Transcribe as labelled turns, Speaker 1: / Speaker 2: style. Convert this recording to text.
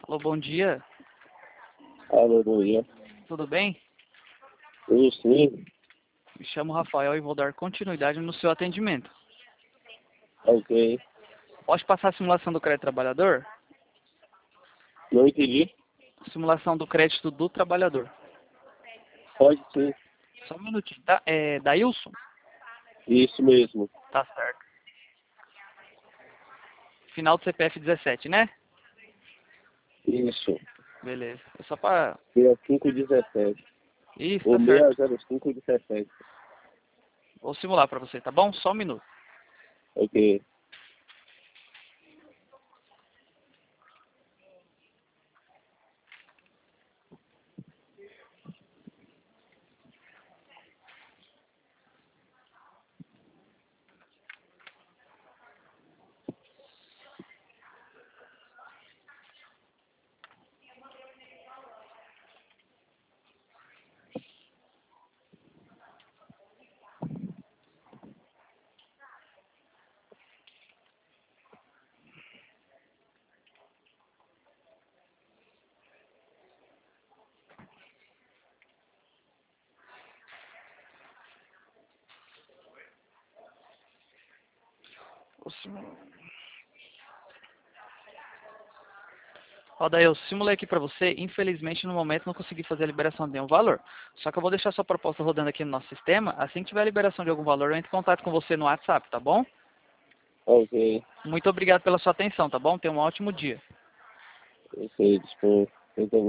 Speaker 1: Alô, bom dia.
Speaker 2: Alô, bom dia.
Speaker 1: Tudo bem?
Speaker 2: Sim.
Speaker 1: Me chamo Rafael e vou dar continuidade no seu atendimento.
Speaker 2: Ok.
Speaker 1: Pode passar a simulação do crédito trabalhador?
Speaker 2: Não entendi.
Speaker 1: Simulação do crédito do trabalhador.
Speaker 2: Pode sim.
Speaker 1: Só um minutinho, tá? É Daílson?
Speaker 2: Isso mesmo.
Speaker 1: Tá certo. Final do CPF 17, né?
Speaker 2: Isso.
Speaker 1: Beleza. É só pra...
Speaker 2: 6517.
Speaker 1: Isso,
Speaker 2: Ou
Speaker 1: tá certo.
Speaker 2: 60517.
Speaker 1: Vou simular pra você, tá bom? Só um minuto.
Speaker 2: Ok.
Speaker 1: Vou simular. Ó, daí eu simulei aqui pra você. Infelizmente, no momento, não consegui fazer a liberação de nenhum valor. Só que eu vou deixar sua proposta rodando aqui no nosso sistema. Assim que tiver a liberação de algum valor, eu entro em contato com você no WhatsApp, tá bom?
Speaker 2: Ok.
Speaker 1: Muito obrigado pela sua atenção, tá bom? Tenha um ótimo dia.
Speaker 2: Ok, dispõe.